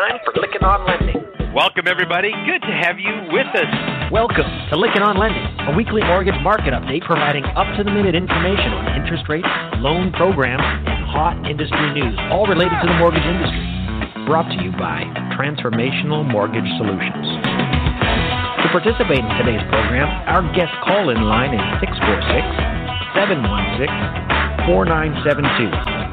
time for Lykken on Lending. Welcome, everybody. Good to have you with us. Welcome to Lykken on Lending, a weekly mortgage market update providing up-to-the-minute information on interest rates, loan programs, and hot industry news, all related to the mortgage industry. Brought to you by Transformational Mortgage Solutions. To participate in today's program, our guest call-in line is 646-716-4972.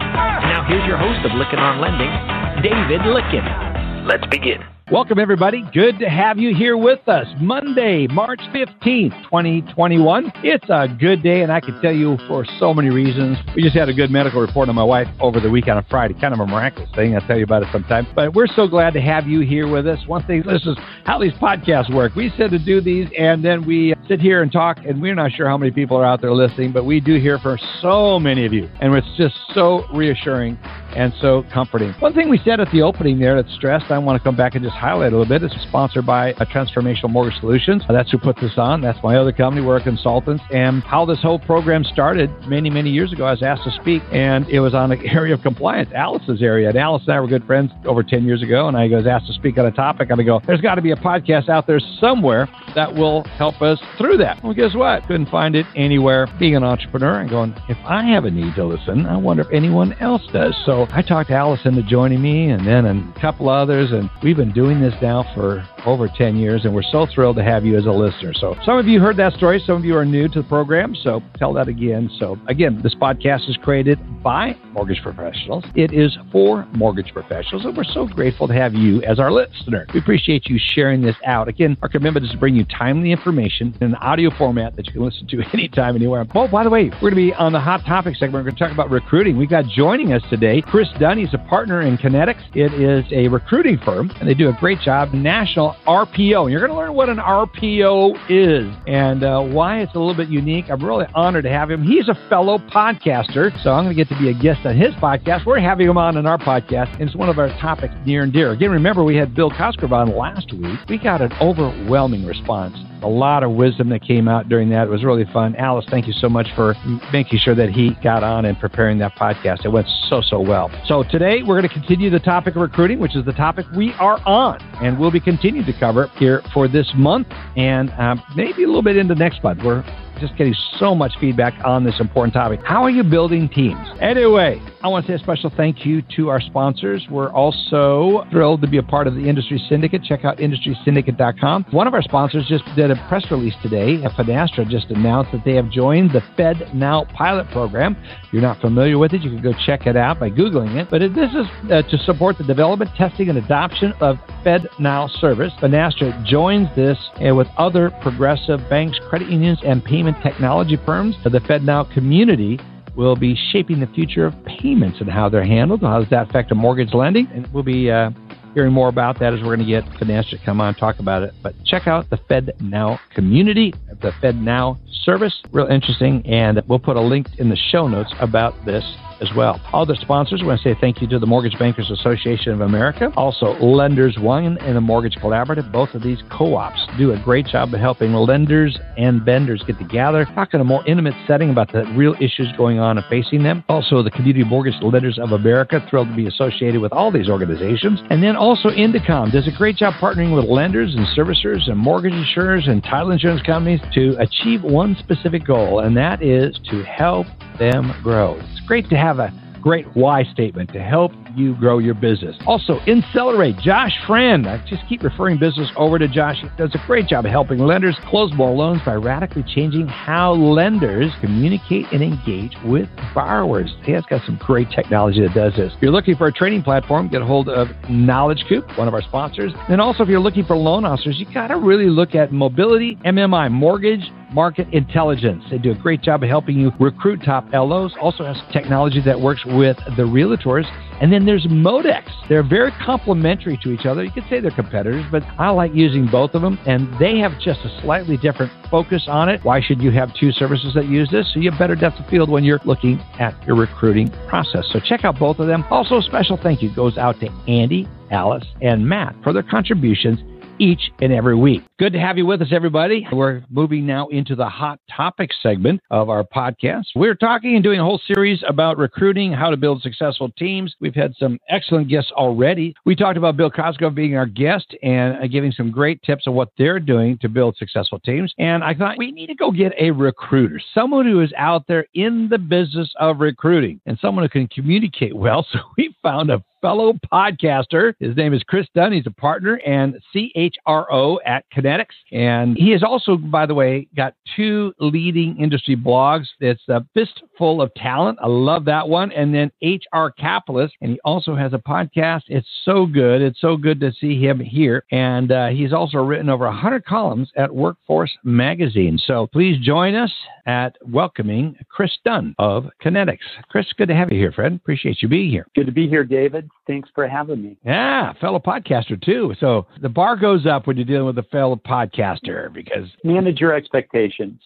Now here's your host of Lykken on Lending, David Lykken. Let's begin. Welcome, everybody. Good to have you here with us. Monday, March 15th, 2021. It's a good day, and I can tell you for so many reasons. We just had a good medical report on my wife over the weekend on Friday. Kind of a miraculous thing. I'll tell you about it sometime. But we're so glad to have you here with us. One thing, this is how these podcasts work. We said to do these, and then we sit here and talk, and we're not sure how many people are out there listening, but we do hear from so many of you, and it's just so reassuring and so comforting. One thing we said at the opening there that's stressed, I want to come back and just highlight a little bit. It's sponsored by Transformational Mortgage Solutions. That's who put this on. That's my other company. We're consultants. And how this whole program started many, many years ago, I was asked to speak, and it was on an area of compliance, Alice's area. And Alice and I were good friends over 10 years ago, and I was asked to speak on a topic, and I go, there's got to be a podcast out there somewhere that will help us through that. Well, guess what? Couldn't find it anywhere. Being an entrepreneur and going, if I have a need to listen, I wonder if anyone else does. So I talked Alice into joining me, and then a couple others, and we've been doing this now for over 10 years, and we're so thrilled to have you as a listener. So some of you heard that story. Some of you are new to the program, so tell that again. So again, this podcast is created by mortgage professionals. It is for mortgage professionals, and we're so grateful to have you as our listener. We appreciate you sharing this out. Again, our commitment is to bring you timely information in an audio format that you can listen to anytime, anywhere. Oh, by the way, we're going to be on the Hot Topic segment. We're going to talk about recruiting. We've got joining us today, Chris Dunn. He's a partner in Kinetics. It is a recruiting firm, and they do a great job. National RPO. And you're going to learn what an RPO is and why it's a little bit unique. I'm really honored to have him. He's a fellow podcaster, so I'm going to get to be a guest on his podcast. We're having him on our podcast, and it's one of our topics near and dear. Again, remember, we had Bill Cosgrove on last week. We got an overwhelming response. A lot of wisdom that came out during that. It was really fun. Alice, thank you so much for making sure that he got on and preparing that podcast. It went so well. So today, we're going to continue the topic of recruiting, which is the topic we are on, and we'll be continuing to cover here for this month and maybe a little bit into next month. We're just getting so much feedback on this important topic. How are you building teams? Anyway, I want to say a special thank you to our sponsors. We're also thrilled to be a part of the Industry Syndicate. Check out industrysyndicate.com. One of our sponsors just did a press release today. Finastra just announced that they have joined the FedNow pilot program. If you're not familiar with it, you can go check it out by Googling it. But this is to support the development, testing, and adoption of FedNow service. Finastra joins this with other progressive banks, credit unions, and payment technology firms. The FedNow community will be shaping the future of payments and how they're handled. How does that affect mortgage lending? And we'll be hearing more about that as we're going to get Finastra to come on and talk about it. But check out the FedNow community, the FedNow service. Real interesting, and we'll put a link in the show notes about this as well. Other sponsors, we want to say thank you to the Mortgage Bankers Association of America, also Lenders One and the Mortgage Collaborative. Both of these co-ops do a great job of helping lenders and vendors get together, talk in a more intimate setting about the real issues going on and facing them. Also, the Community Mortgage Lenders of America, thrilled to be associated with all these organizations. And then also Indicom does a great job partnering with lenders and servicers and mortgage insurers and title insurance companies to achieve one specific goal, and that is to help them grow. It's great to have a great why statement to help you grow your business. Also, Incelerate, Josh Friend. I just keep referring business over to Josh. He does a great job of helping lenders close more loans by radically changing how lenders communicate and engage with borrowers. He has got some great technology that does this. If you're looking for a training platform, get a hold of Knowledge Coop, one of our sponsors. And also, if you're looking for loan officers, you got to really look at Mobility MMI, Mortgage Market Intelligence. They do a great job of helping you recruit top LOs. Also has technology that works with the realtors. And then there's Modex. They're very complementary to each other. You could say they're competitors, but I like using both of them, and they have just a slightly different focus on it. Why should you have two services that use this? So you have better depth of field when you're looking at your recruiting process. So check out both of them. Also, a special thank you goes out to Andy, Alice, and Matt for their contributions each and every week. Good to have you with us, everybody. We're moving now into the Hot Topics segment of our podcast. We're talking and doing a whole series about recruiting, how to build successful teams. We've had some excellent guests already. We talked about Bill Cosgrove being our guest and giving some great tips on what they're doing to build successful teams. And I thought we need to go get a recruiter, someone who is out there in the business of recruiting and someone who can communicate well. So we found a fellow podcaster. His name is Chris Dunn. He's a partner and CHRO at Kinetics. And he has also, by the way, got 2 leading industry blogs. It's Fistful of Talent. I love that one. And then HR Capitalist. And he also has a podcast. It's so good. It's so good to see him here. And he's also written over 100 columns at Workforce Magazine. So please join us at welcoming Chris Dunn of Kinetics. Chris, good to have you here, Fred. Appreciate you being here. Good to be here, David. Thanks for having me. Yeah, fellow podcaster too. So the bar goes up when you're dealing with a fellow podcaster because... Manage your expectations.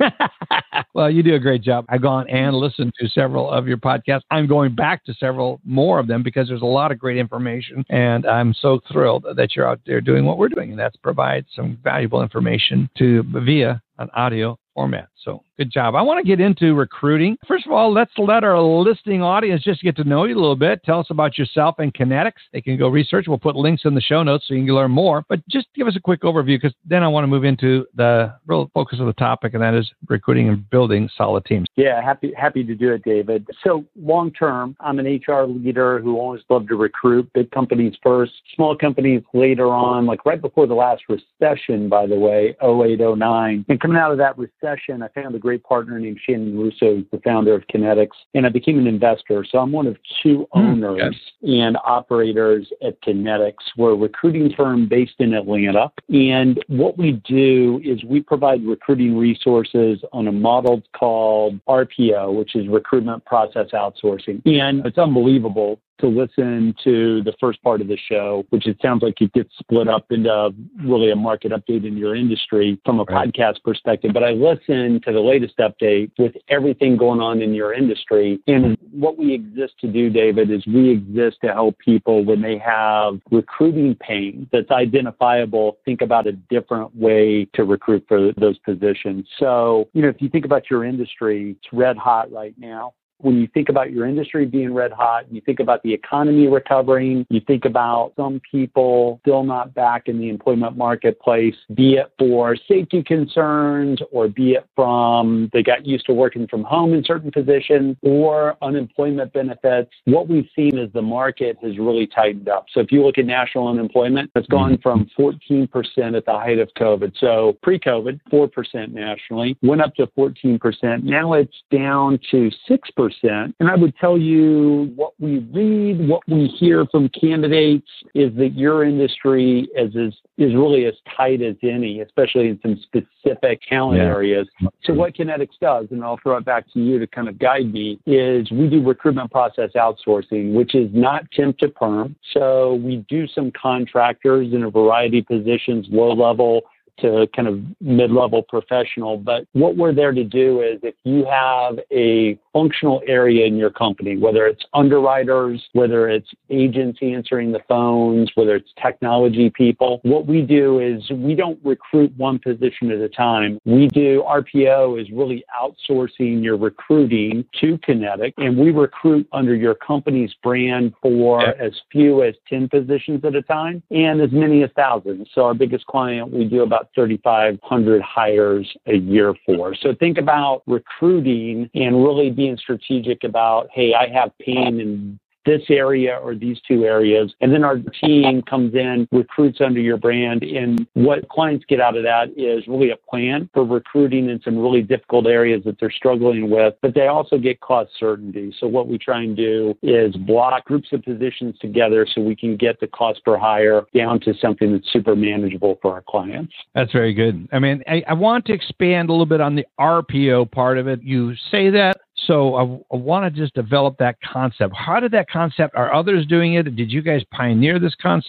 Well, you do a great job. I've gone and listened to several of your podcasts. I'm going back to several more of them because there's a lot of great information. And I'm so thrilled that you're out there doing what we're doing. And that's provide some valuable information via an audio format. So good job. I want to get into recruiting. First of all, let's let our listening audience just get to know you a little bit. Tell us about yourself and Kinetics. They can go research. We'll put links in the show notes so you can learn more. But just give us a quick overview because then I want to move into the real focus of the topic, and that is recruiting and building solid teams. Yeah, happy to do it, David. So long term, I'm an HR leader who always loved to recruit big companies first, small companies later on, like right before the last recession, by the way, 08, 09. And coming out of that recession, I found a great partner named Shannon Russo, who's the founder of Kinetics, and I became an investor. So I'm one of 2 owners and operators at Kinetics. We're a recruiting firm based in Atlanta. And what we do is we provide recruiting resources on a model called RPO, which is Recruitment Process Outsourcing. And it's unbelievable to listen to the first part of the show, which it sounds like it gets split up into really a market update in your industry from a podcast perspective. But I listened to the latest update with everything going on in your industry. And what we exist to do, David, is we exist to help people when they have recruiting pain that's identifiable, think about a different way to recruit for those positions. So, if you think about your industry, it's red hot right now. When you think about your industry being red hot, you think about the economy recovering, you think about some people still not back in the employment marketplace, be it for safety concerns or be it from they got used to working from home in certain positions or unemployment benefits. What we've seen is the market has really tightened up. So if you look at national unemployment, it's gone from 14% at the height of COVID. So pre-COVID, 4% nationally, went up to 14%. Now it's down to 6%. And I would tell you what we read, what we hear from candidates is that your industry is really as tight as any, especially in some specific talent areas. So what Kinetics does, and I'll throw it back to you to kind of guide me, is we do recruitment process outsourcing, which is not temp to perm. So we do some contractors in a variety of positions, low level to kind of mid-level professional. But what we're there to do is if you have a functional area in your company, whether it's underwriters, whether it's agents answering the phones, whether it's technology people, what we do is we don't recruit one position at a time. We do RPO is really outsourcing your recruiting to Kinetics, and we recruit under your company's brand for as few as 10 positions at a time and as many as thousands. So our biggest client, we do about 3,500 hires a year for. So think about recruiting and really being strategic about, hey, I have pain in this area or these two areas. And then our team comes in, recruits under your brand. And what clients get out of that is really a plan for recruiting in some really difficult areas that they're struggling with, but they also get cost certainty. So what we try and do is block groups of positions together so we can get the cost per hire down to something that's super manageable for our clients. That's very good. I mean, I want to expand a little bit on the RPO part of it. You say that. So I want to just develop that concept. How did that concept, are others doing it? Did you guys pioneer this concept?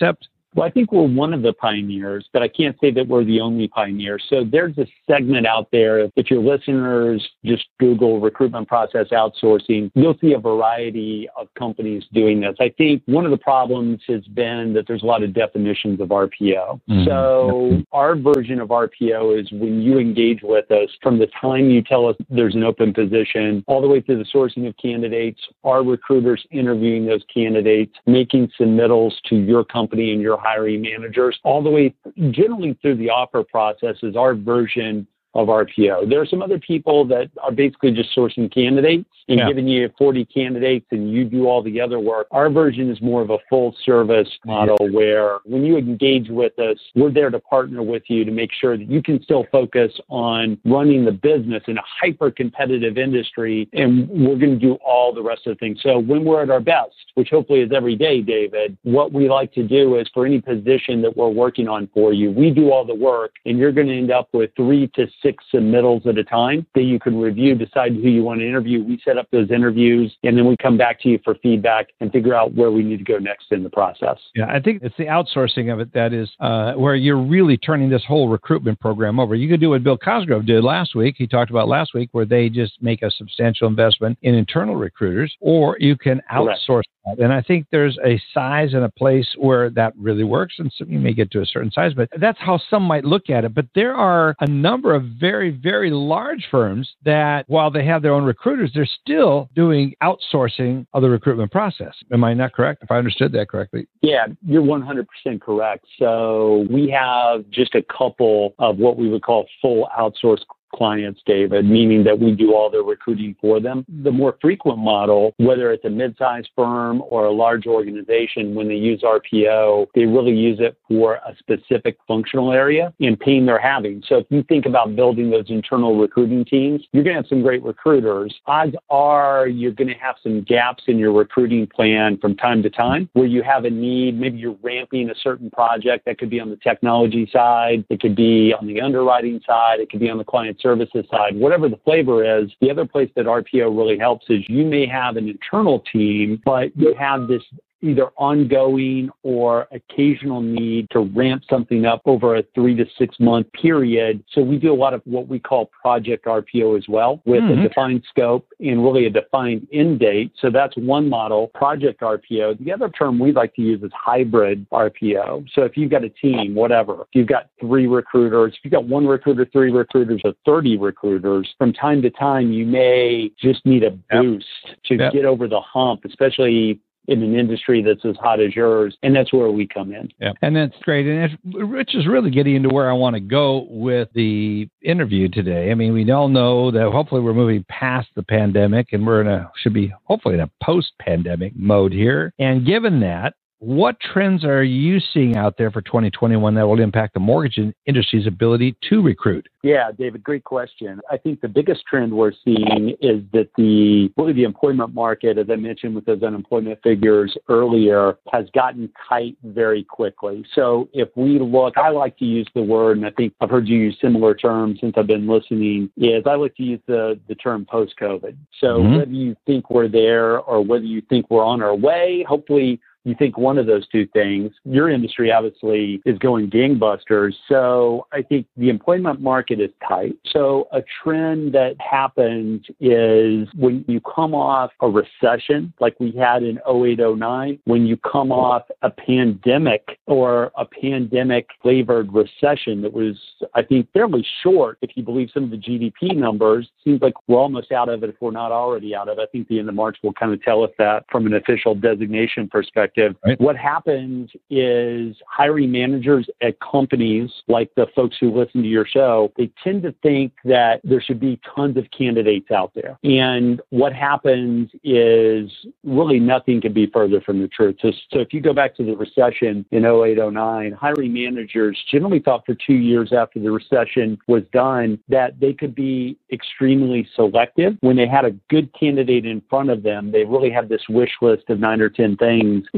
Well, I think we're one of the pioneers, but I can't say that we're the only pioneer. So there's a segment out there. If your listeners just Google recruitment process outsourcing, you'll see a variety of companies doing this. I think one of the problems has been that there's a lot of definitions of RPO. Mm-hmm. So our version of RPO is when you engage with us, from the time you tell us there's an open position, all the way through the sourcing of candidates, our recruiters interviewing those candidates, making submittals to your company and your hiring managers, all the way generally through the offer process is our version of RPO. There are some other people that are basically just sourcing candidates and giving you 40 candidates and you do all the other work. Our version is more of a full service model where when you engage with us, we're there to partner with you to make sure that you can still focus on running the business in a hyper competitive industry, and we're going to do all the rest of the things. So when we're at our best, which hopefully is every day, David, what we like to do is for any position that we're working on for you, we do all the work, and you're going to end up with 3 to 6 submittals at a time that you can review, decide who you want to interview. We set up those interviews, and then we come back to you for feedback and figure out where we need to go next in the process. Yeah, I think it's the outsourcing of it that is where you're really turning this whole recruitment program over. You could do what Bill Cosgrove did last week. He talked about last week where they just make a substantial investment in internal recruiters, or you can outsource that. And I think there's a size and a place where that really works, and so you may get to a certain size, but that's how some might look at it. But there are a number of very, very large firms that, while they have their own recruiters, they're still doing outsourcing of the recruitment process. Am I not correct, if I understood that correctly? Yeah, you're 100% correct. So we have just a couple of what we would call full outsource clients, David, meaning that we do all their recruiting for them. The more frequent model, whether it's a mid-sized firm or a large organization, when they use RPO, they really use it for a specific functional area and pain they're having. So if you think about building those internal recruiting teams, you're going to have some great recruiters. Odds are you're going to have some gaps in your recruiting plan from time to time where you have a need. Maybe you're ramping a certain project that could be on the technology side. It could be on the underwriting side. It could be on the client services side, whatever the flavor is. The other place that RPO really helps is you may have an internal team, but you have this either ongoing or occasional need to ramp something up over a 3 to 6 month period. So we do a lot of what we call project RPO as well, with a defined scope and really a defined end date. So that's one model, project RPO. The other term we like to use is hybrid RPO. So if you've got a team, whatever, if you've got 3 recruiters, if you've got 1 recruiter, 3 recruiters, or 30 recruiters, from time to time, you may just need a boost to get over the hump, especially in an industry that's as hot as yours, and that's where we come in. Yeah, and that's great. And Rich is really getting into where I want to go with the interview today. I mean, we all know that hopefully we're moving past the pandemic, and should be hopefully in a post-pandemic mode here. And given that, what trends are you seeing out there for 2021 that will impact the mortgage industry's ability to recruit? Yeah, David, great question. I think the biggest trend we're seeing is that the employment market, as I mentioned with those unemployment figures earlier, has gotten tight very quickly. So if we look, I like to use the word, and I think I've heard you use similar terms since I've been listening, is I like to use the term post-COVID. So whether you think we're there or whether you think we're on our way, hopefully you think one of those two things. Your industry obviously is going gangbusters. So I think the employment market is tight. So a trend that happens is when you come off a recession like we had in 08-09, when you come off a pandemic or a pandemic-flavored recession that was, I think, fairly short, if you believe some of the GDP numbers. Seems like we're almost out of it if we're not already out of it. I think the end of March will kind of tell us that from an official designation perspective. Right. What happens is hiring managers at companies like the folks who listen to your show, they tend to think that there should be tons of candidates out there. And what happens is really nothing can be further from the truth. So if you go back to the recession in 08-09, hiring managers generally thought for 2 years after the recession was done that they could be extremely selective. When they had a good candidate in front of them, they really had this wish list of 9 or 10 things.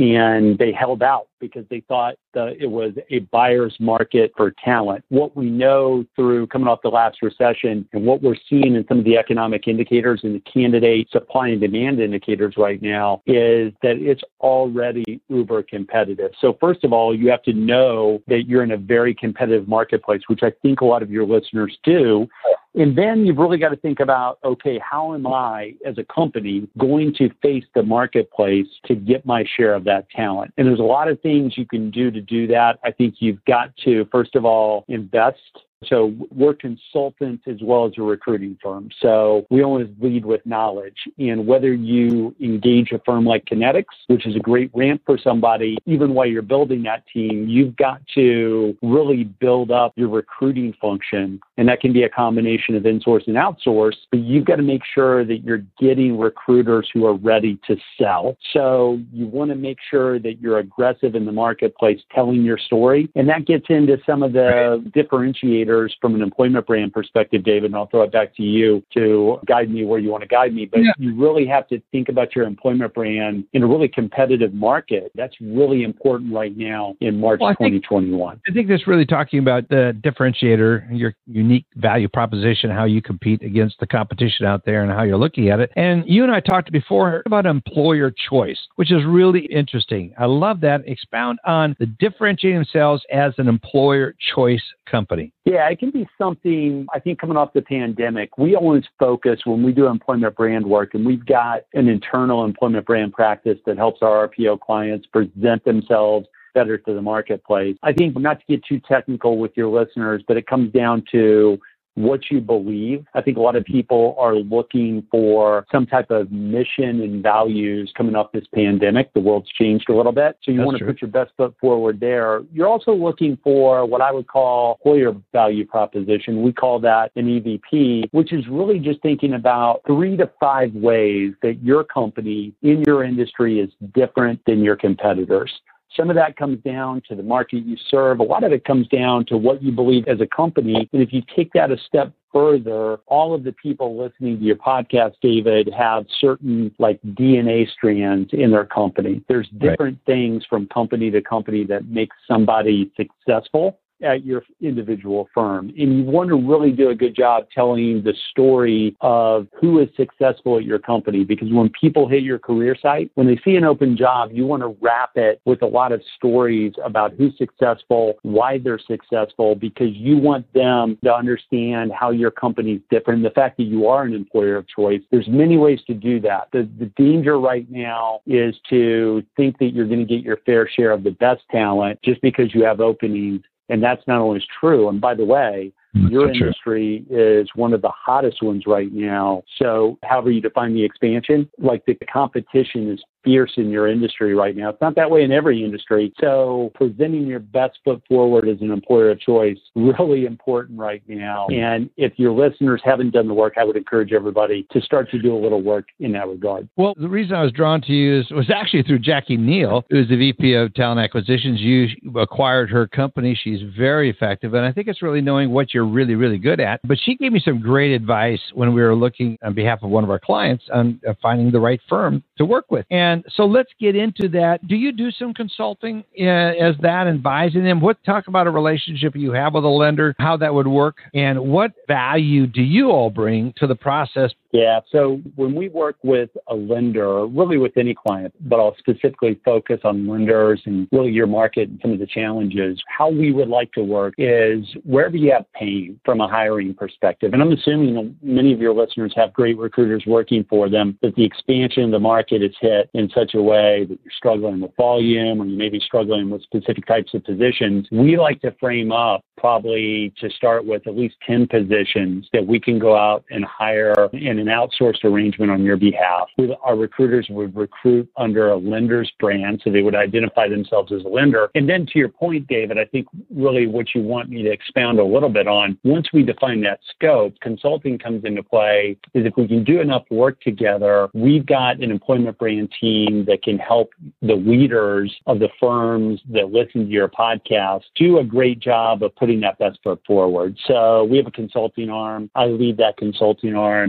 and they held out because they thought that it was a buyer's market for talent. What we know through coming off the last recession and what we're seeing in some of the economic indicators and the candidate supply and demand indicators right now is that it's already uber competitive. So first of all, you have to know that you're in a very competitive marketplace, which I think a lot of your listeners do. And then you've really got to think about, okay, how am I as a company going to face the marketplace to get my share of that talent? And there's a lot of things you can do to do that. I think you've got to, first of all, invest. So we're consultants as well as a recruiting firm. So we always lead with knowledge. And whether you engage a firm like Kinetics, which is a great ramp for somebody, even while you're building that team, you've got to really build up your recruiting function. And that can be a combination of insource and outsource, but you've got to make sure that you're getting recruiters who are ready to sell. So you want to make sure that you're aggressive in the marketplace, telling your story. And that gets into some of the differentiators from an employment brand perspective, David, and I'll throw it back to you to guide me where you want to guide me. But you really have to think about your employment brand in a really competitive market. That's really important right now in March 2021. I think that's really talking about the differentiator, your unique value proposition, how you compete against the competition out there and how you're looking at it. And you and I talked before about employer choice, which is really interesting. I love that. Expound on the differentiating themselves as an employer choice company. Yeah, it can be something, I think coming off the pandemic, we always focus when we do employment brand work, and we've got an internal employment brand practice that helps our RPO clients present themselves better to the marketplace. I think, not to get too technical with your listeners, but it comes down to what you believe. I think a lot of people are looking for some type of mission and values coming off this pandemic. The world's changed a little bit. So you want to put your best foot forward there. You're also looking for what I would call employer value proposition. We call that an EVP, which is really just thinking about 3 to 5 ways that your company in your industry is different than your competitors. Some of that comes down to the market you serve. A lot of it comes down to what you believe as a company. And if you take that a step further, all of the people listening to your podcast, David, have certain like DNA strands in their company. There's different things from company to company that make somebody successful at your individual firm. And you want to really do a good job telling the story of who is successful at your company, because when people hit your career site, when they see an open job, you want to wrap it with a lot of stories about who's successful, why they're successful, because you want them to understand how your company's different. The fact that you are an employer of choice, there's many ways to do that. The danger right now is to think that you're going to get your fair share of the best talent just because you have openings. And that's not always true. And by the way, your industry is one of the hottest ones right now. So however you define the expansion, like the competition is fierce in your industry right now. It's not that way in every industry. So presenting your best foot forward as an employer of choice, really important right now. And if your listeners haven't done the work, I would encourage everybody to start to do a little work in that regard. Well, the reason I was drawn to you was actually through Jackie Neal, who's the VP of Talent Acquisitions. You acquired her company. She's very effective. And I think it's really knowing what you're really, really good at. But she gave me some great advice when we were looking on behalf of one of our clients on finding the right firm to work with. And so let's get into that. Do you do some consulting as that, advising them? Talk about a relationship you have with a lender, how that would work, and what value do you all bring to the process? Yeah, so when we work with a lender, really with any client, but I'll specifically focus on lenders and really your market and some of the challenges, how we would like to work is wherever you have pain from a hiring perspective. And I'm assuming many of your listeners have great recruiters working for them, that the expansion of the market is hit in such a way that you're struggling with volume or you may be struggling with specific types of positions. We like to frame up probably to start with at least 10 positions that we can go out and hire in an outsourced arrangement on your behalf. Our recruiters would recruit under a lender's brand, so they would identify themselves as a lender. And then to your point, David, I think really what you want me to expound a little bit on, once we define that scope, consulting comes into play, is if we can do enough work together, we've got an employment brand team that can help the leaders of the firms that listen to your podcast do a great job of putting that best foot forward. So we have a consulting arm. I lead that consulting arm, and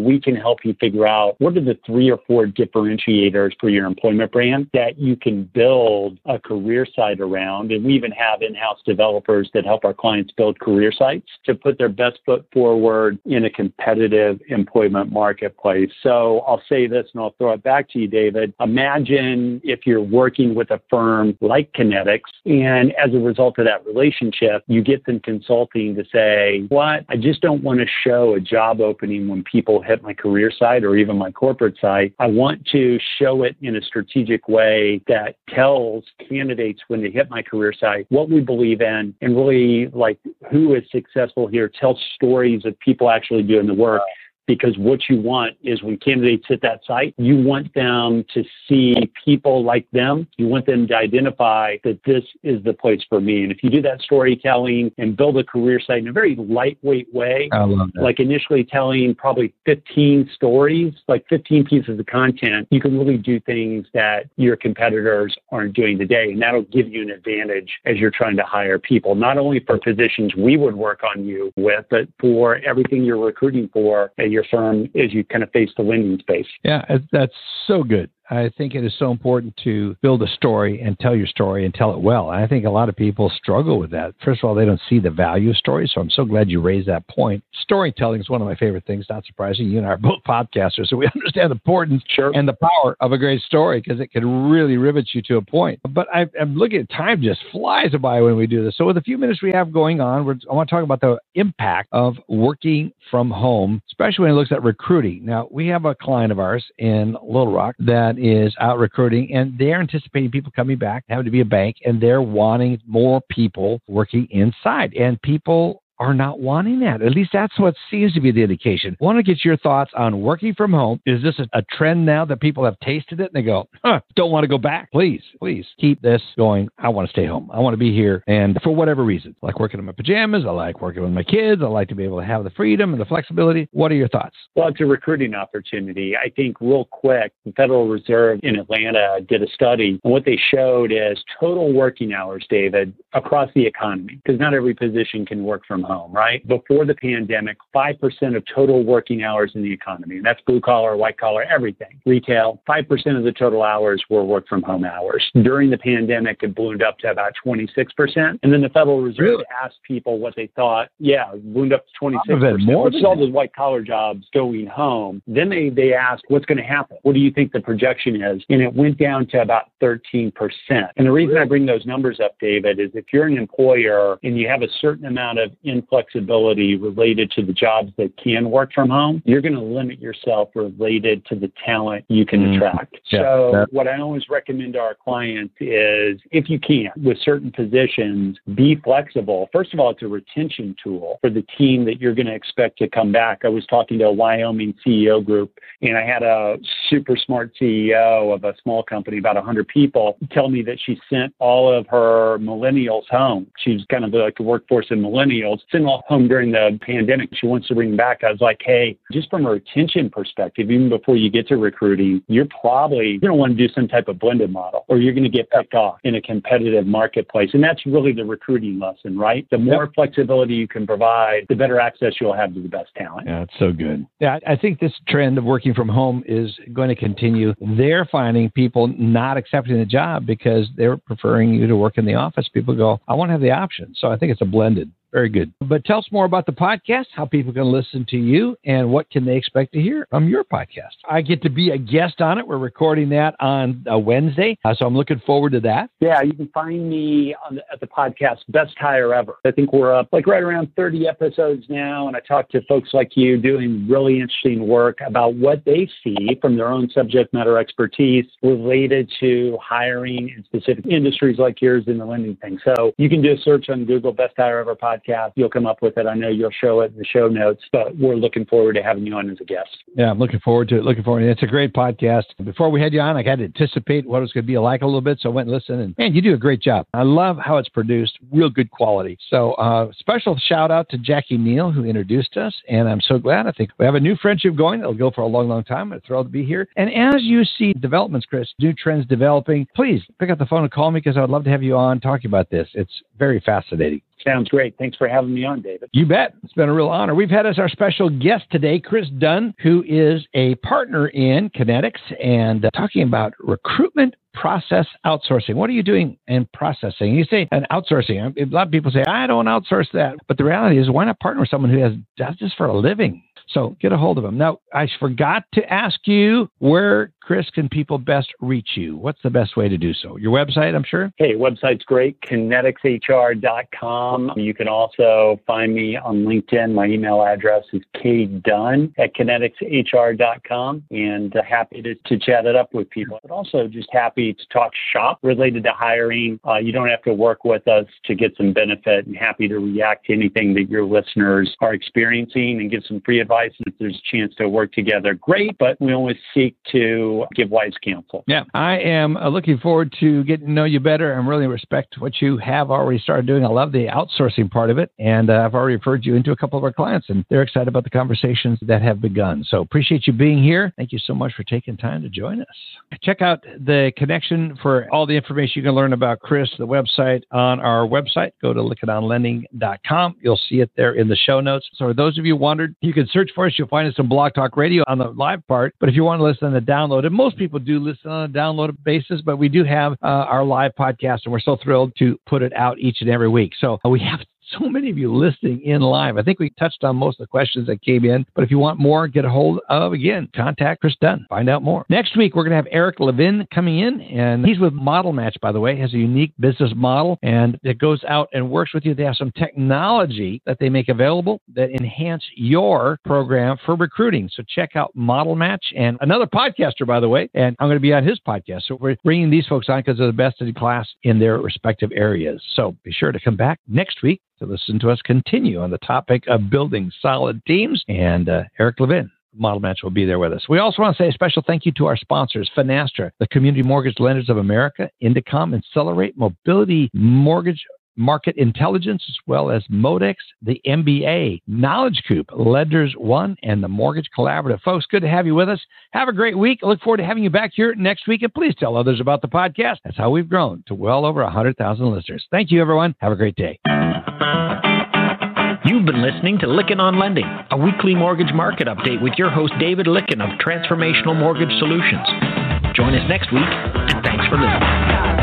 we can help you figure out what are the 3 or 4 differentiators for your employment brand that you can build a career site around. And we even have in-house developers that help our clients build career sites to put their best foot forward in a competitive employment marketplace. So I'll say this and I'll throw it back to you, David. Imagine if you're working with a firm like Kinetics, and as a result of that relationship, you get them consulting to say, what? I just don't want to show a job opening when people hit my career site or even my corporate site. I want to show it in a strategic way that tells candidates when they hit my career site what we believe in and really like who is successful here, tell stories of people actually doing the work. Because what you want is when candidates hit that site, you want them to see people like them. You want them to identify that this is the place for me. And if you do that storytelling and build a career site in a very lightweight way, I love that. like initially telling probably 15 stories, like 15 pieces of content, you can really do things that your competitors aren't doing today. And that'll give you an advantage as you're trying to hire people, not only for positions we would work on you with, but for everything you're recruiting for at your firm as you kind of face the lending space. Yeah, that's so good. I think it is so important to build a story and tell your story and tell it well. And I think a lot of people struggle with that. First of all, they don't see the value of stories. So I'm so glad you raised that point. Storytelling is one of my favorite things, not surprising. You and I are both podcasters, so we understand the importance and the power of a great story because it can really rivet you to a point. But I'm looking at time just flies by when we do this. So with the few minutes we have going on, I want to talk about the impact of working from home, especially when it looks at recruiting. Now, we have a client of ours in Little Rock that is out recruiting, and they're anticipating people coming back, having to be a bank, and they're wanting more people working inside. And people are not wanting that. At least that's what seems to be the indication. I want to get your thoughts on working from home. Is this a trend now that people have tasted it and they go, don't want to go back? Please keep this going. I want to stay home. I want to be here. And for whatever reason, I like working in my pajamas. I like working with my kids. I like to be able to have the freedom and the flexibility. What are your thoughts? Well, it's a recruiting opportunity. I think real quick, the Federal Reserve in Atlanta did a study. And what they showed is total working hours, David, across the economy, because not every position can work from home, right? Before the pandemic, 5% of total working hours in the economy, and that's blue collar, white collar, everything. Retail, 5% of the total hours were work from home hours. During the pandemic, it ballooned up to about 26%. And then the Federal Reserve asked people what they thought. Yeah, it ballooned up to 26%. Which is all those white collar jobs going home. Then they asked, what's going to happen? What do you think the projection is? And it went down to about 13%. And the reason I bring those numbers up, David, is if you're an employer and you have a certain amount of inflexibility related to the jobs that can work from home, you're going to limit yourself related to the talent you can attract. What I always recommend to our clients is, if you can, with certain positions, be flexible. First of all, it's a retention tool for the team that you're going to expect to come back. I was talking to a Wyoming CEO group, and I had a super smart CEO of a small company, about 100 people, tell me that she sent all of her millennials home. She's kind of like the workforce of millennials, sent all home during the pandemic. She wants to bring them back. I was like, hey, just from a retention perspective, even before you get to recruiting, you're probably going to want to do some type of blended model, or you're going to get picked off in a competitive marketplace. And that's really the recruiting lesson, right? The more flexibility you can provide, the better access you'll have to the best talent. Yeah, it's so good. Yeah, I think this trend of working from home is going to continue. They're finding people not accepting the job because they're preferring you to work in the office. People go, I want to have the option. So I think it's a blended. Very good. But tell us more about the podcast, how people can listen to you, and what can they expect to hear from your podcast. I get to be a guest on it. We're recording that on a Wednesday, so I'm looking forward to that. Yeah, you can find me at the podcast Best Hire Ever. I think we're up right around 30 episodes now, and I talk to folks like you doing really interesting work about what they see from their own subject matter expertise related to hiring in specific industries like yours in the lending thing. So you can do a search on Google, Best Hire Ever podcast. You'll come up with it. I know you'll show it in the show notes, but we're looking forward to having you on as a guest. Yeah, I'm looking forward to it. It's a great podcast. Before we had you on, I had to anticipate what it was going to be like a little bit, so I went and listened. And man, you do a great job. I love how it's produced, real good quality. So special shout out to Jackie Neal, who introduced us, and I'm so glad. I think we have a new friendship going. It'll go for a long, long time. I'm thrilled to be here. And as you see developments, Chris, new trends developing, please pick up the phone and call me because I would love to have you on talking about this. It's very fascinating. Sounds great. Thanks for having me on, David. You bet. It's been a real honor. We've had as our special guest today, Chris Dunn, who is a partner in Kinetics and talking about recruitment process outsourcing. What are you doing in processing? You say an outsourcing. A lot of people say, I don't outsource that. But the reality is, why not partner with someone who does this for a living? So get a hold of them. Now, I forgot to ask you, where, Chris, can people best reach you? What's the best way to do so? Your website, I'm sure? Hey, website's great, kineticshr.com. You can also find me on LinkedIn. My email address is kdunn@kineticshr.com, and happy to chat it up with people. But also just happy to talk shop related to hiring. You don't have to work with us to get some benefit, and happy to react to anything that your listeners are experiencing and give some free advice. If there's a chance to work together, great, but we always seek to give wise counsel. Yeah, I am looking forward to getting to know you better and really respect what you have already started doing. I love the outsourcing part of it, and I've already referred you into a couple of our clients, and they're excited about the conversations that have begun. So appreciate you being here. Thank you so much for taking time to join us. Check out the connection for all the information you can learn about Chris, the website, on our website. Go to LickedOnLending.com. You'll see it there in the show notes. So for those of you who wondered, you can search for us. You'll find us on Blog Talk Radio on the live part. But if you want to listen on the download, and most people do listen on a download basis, but we do have our live podcast, and we're so thrilled to put it out each and every week. So we have so many of you listening in live. I think we touched on most of the questions that came in, but if you want more, get a hold of, again, contact Chris Dunn. Find out more. Next week, we're going to have Eric Levin coming in, and he's with Model Match, by the way, has a unique business model, and it goes out and works with you. They have some technology that they make available that enhance your program for recruiting. So check out Model Match, and another podcaster, by the way, and I'm going to be on his podcast. So we're bringing these folks on because they're the best in class in their respective areas. So be sure to come back next week to listen to us continue on the topic of building solid teams. And Eric Levin, Model Match, will be there with us. We also want to say a special thank you to our sponsors, Finastra, the Community Mortgage Lenders of America, Indicom, Accelerate, Mobility Mortgage Market Intelligence, as well as Modex, the MBA, Knowledge Coop, Lenders One, and the Mortgage Collaborative. Folks, good to have you with us. Have a great week. I look forward to having you back here next week, and please tell others about the podcast. That's how we've grown to well over 100,000 listeners. Thank you, everyone. Have a great day. You've been listening to Lykken on Lending, a weekly mortgage market update with your host, David Lykken of Transformational Mortgage Solutions. Join us next week, and thanks for listening.